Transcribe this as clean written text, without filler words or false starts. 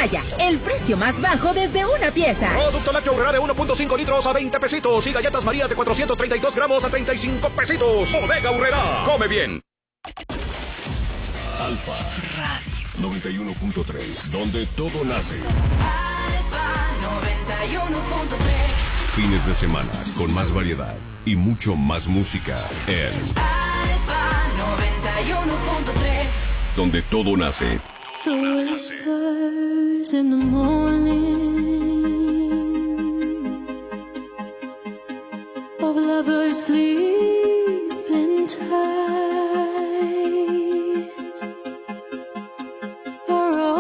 Himalaya, el precio más bajo desde una pieza. Producto lácteo Aurrera de 1.5 litros a 20 pesitos y galletas María de 432 gramos a 35 pesitos. Bodega Aurrera, come bien. Alfa Radio 91.3, donde todo nace. Alfa 91.3. Fines de semana con más variedad y mucho más música en Alfa 91.3, donde todo nace. the whispers in the morning.